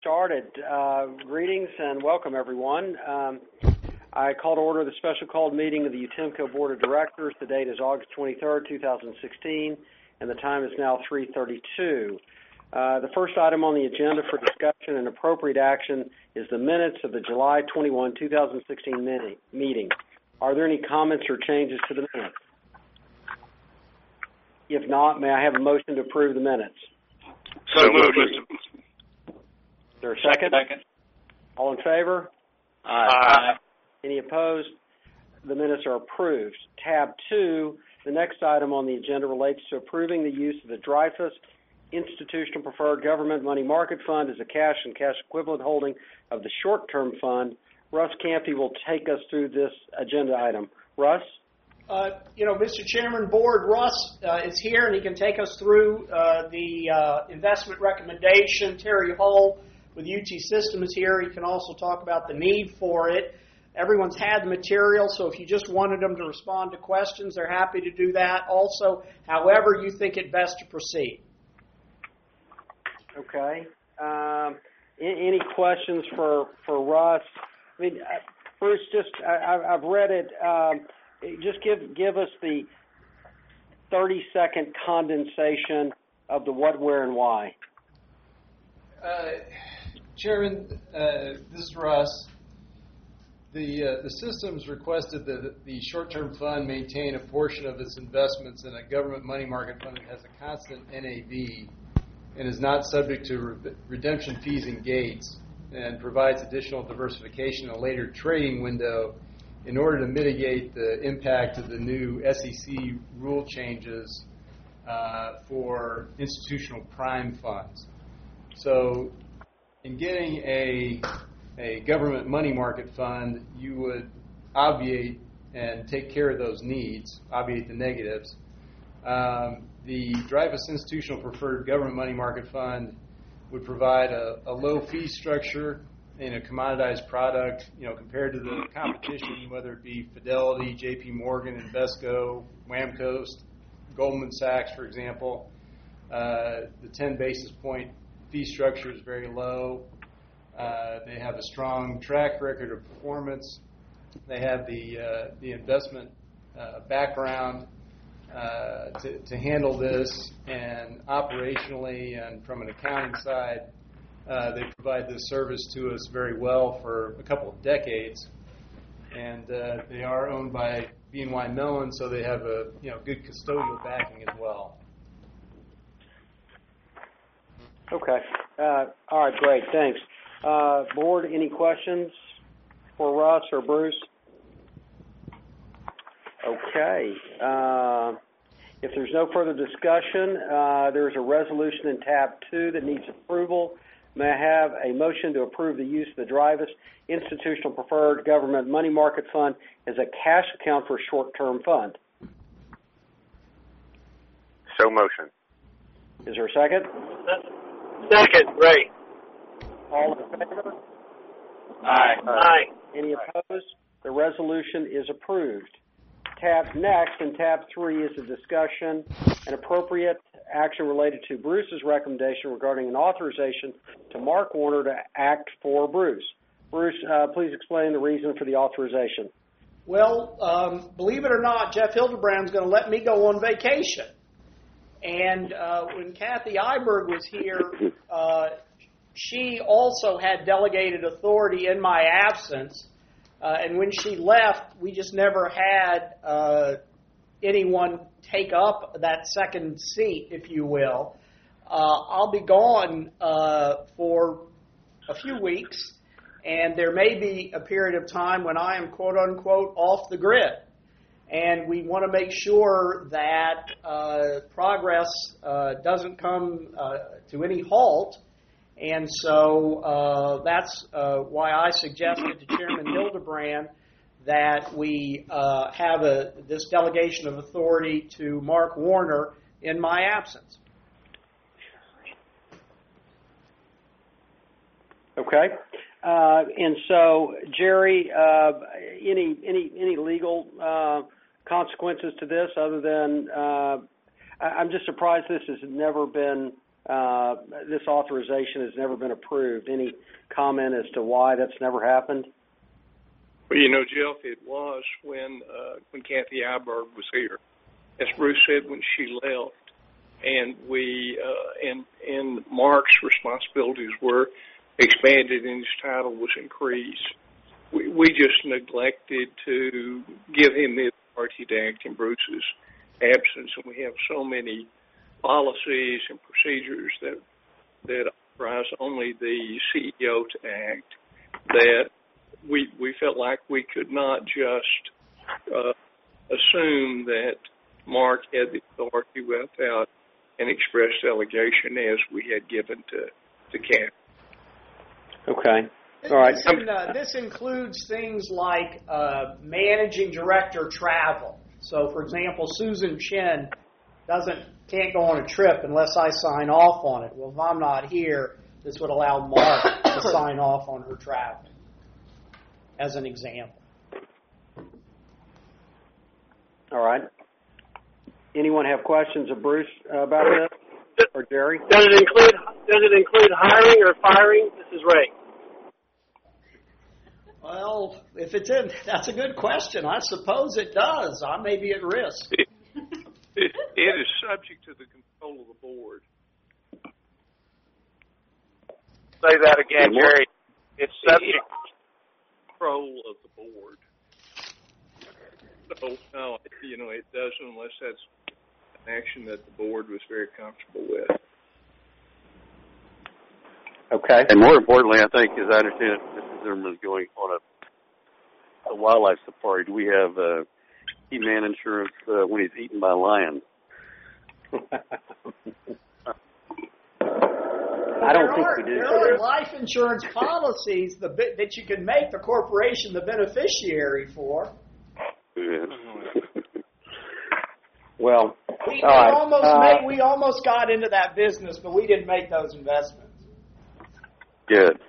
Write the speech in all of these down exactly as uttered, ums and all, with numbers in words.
started. Uh, greetings and welcome, everyone. Um, I call to order the special called meeting of the UTEMCO Board of Directors. The date is August twenty-third, two thousand sixteen, and the time is now three thirty-two. Uh, the first item on the agenda for discussion and appropriate action is the minutes of the July twenty-first, two thousand sixteen meeting. Are there any comments or changes to the minutes? If not, may I have a motion to approve the minutes? So moved, Mister Is there a second? Second. All in favor? Aye. Aye. Any opposed? The minutes are approved. Tab two, the next item on the agenda relates to approving the use of the Dreyfus Institutional Preferred Government Money Market Fund as a cash and cash equivalent holding of the short-term fund. Russ Campy will take us through this agenda item. Russ? Uh, you know, Mister Chairman, Board, Russ uh, is here, and he can take us through uh, the uh, investment recommendation. Terry Hull with U T System is here. He can also talk about the need for it. Everyone's had the material, so if you just wanted them to respond to questions, they're happy to do that. Also, however you think it best to proceed. Okay. Um, any questions for, for Russ? I mean, Bruce, just I, I've read it. Um, just give give us the thirty second condensation of the what, where, and why. Uh, Chairman, uh, this is Russ. The uh, the systems requested that the short-term fund maintain a portion of its investments in a government money market fund that has a constant N A V and is not subject to re- redemption fees and gates, and provides additional diversification in a later trading window in order to mitigate the impact of the new S E C rule changes uh, for institutional prime funds. So in getting a, a government money market fund, you would obviate and take care of those needs, obviate the negatives. Um, the Dreyfus Institutional Preferred Government Money Market Fund would provide a, a low fee structure in a commoditized product, you know, compared to the competition, whether it be Fidelity, J P Morgan, Invesco, Wamco, Goldman Sachs, for example. Uh, the ten basis point fee structure is very low. Uh, they have a strong track record of performance. They have the uh, the investment uh, background uh, to, to handle this, and operationally and from an accounting side, Uh, they provide this service to us very well for a couple of decades, and uh, they are owned by B N Y Mellon, so they have a you know good custodial backing as well. Okay. Uh, all right, great. Thanks. Uh, board, any questions for Russ or Bruce? Okay. Uh, if there's no further discussion, uh, there's a resolution in tab two that needs approval. May I have a motion to approve the use of the Dreyfus Institutional Preferred Government Money Market Fund as a cash account for a short-term fund? So motion. Is there a second? Second, Ray. All in favor? Aye. Aye. Any opposed? The resolution is approved. Tab next, in tab three, is a discussion and appropriate action related to Bruce's recommendation regarding an authorization to Mark Warner to act for Bruce. Bruce, uh, please explain the reason for the authorization. Well, um, believe it or not, Jeff Hildebrand's going to let me go on vacation. And uh, when Kathy Iberg was here, uh, she also had delegated authority in my absence. Uh, and when she left, we just never had uh, anyone take up that second seat, if you will. Uh, I'll be gone uh, for a few weeks, and there may be a period of time when I am, quote unquote, off the grid. And we want to make sure that uh, progress uh, doesn't come uh, to any halt. And so uh, that's uh, why I suggested to Chairman Hildebrand that we uh, have a, this delegation of authority to Mark Warner in my absence. Okay. Uh, and so, Jerry, uh, any any any legal uh, consequences to this other than uh, I, I'm just surprised this has never been uh, this authorization has never been approved. Any comment as to why that's never happened? Well, you know, Jeff, it was when uh, when Kathy Iberg was here. As Bruce said, when she left, and we uh, and and Mark's responsibilities were expanded and his title was increased. We we just neglected to give him the authority to act in Bruce's absence, and we have so many policies and procedures that that authorize only the C E O to act that we we felt like we could not just uh, assume that Mark had the authority without an express delegation as we had given to to Kathy. Okay. All right. This, in, uh, this includes things like uh, managing director travel. So, for example, Susan Chin doesn't can't go on a trip unless I sign off on it. Well, if I'm not here, this would allow Mark to sign off on her travel, as an example. All right. Anyone have questions of Bruce uh, about this, or Jerry? Does it include Does it include hiring or firing? This is Ray. Well, if it's in, that's a good question. I suppose it does. I may be at risk. It, it, it is subject to the control of the board. Say that again, Jerry. It's subject to control of the board. So, no, you know, it doesn't unless that's an action that the board was very comfortable with. Okay. And more importantly, I think, as I understand it, Mister Zimmerman is going on a, a wildlife safari. Do we have uh, He-Man insurance uh, when he's eaten by lions? I don't there think are, we do. There are life insurance policies the, that you can make the corporation the beneficiary for. Well, we, we all right. almost uh, made, we almost got into that business, but we didn't make those investments. Good.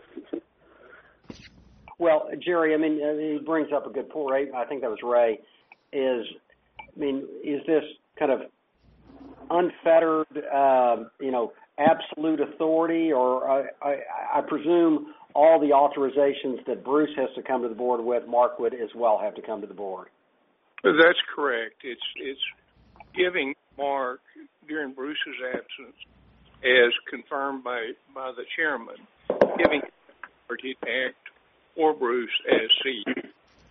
Well, Jerry, I mean, he brings up a good point. Ray, I think that was Ray. Is I mean, is this kind of unfettered, uh, you know, absolute authority, or I, I, I presume all the authorizations that Bruce has to come to the board with, Mark would as well have to come to the board? That's correct. It's it's giving Mark during Bruce's absence, as confirmed by, by the chairman, giving authority to act for Bruce as C E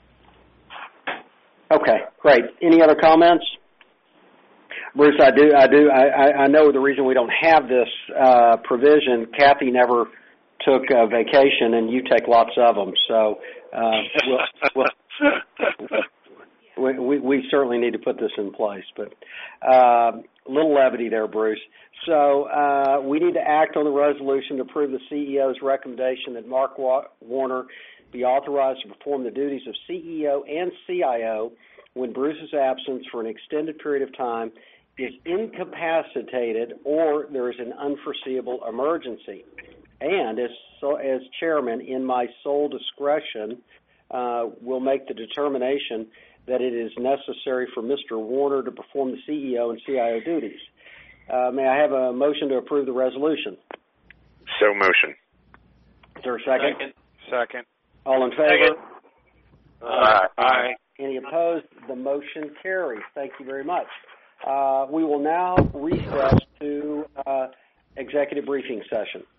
O. Okay, great. Any other comments? Bruce, I do, I do, I, I know the reason we don't have this uh, provision. Kathy never took a vacation, and you take lots of them. So uh, we'll, we'll, we, we certainly need to put this in place. But uh, a little levity there, Bruce. So uh, we need to act on the resolution to approve the C E O's recommendation that Mark Warner be authorized to perform the duties of C E O and C I O when Bruce's absence for an extended period of time is incapacitated or there is an unforeseeable emergency. And as so, as chairman, in my sole discretion, uh, will make the determination that it is necessary for Mister Warner to perform the C E O and C I O duties. Uh, may I have a motion to approve the resolution? So motion. Is there a second? Second. Second. All in favor? Aye. Aye. Any opposed? The motion carries. Thank you very much. Uh, we will now recess to uh, executive briefing session.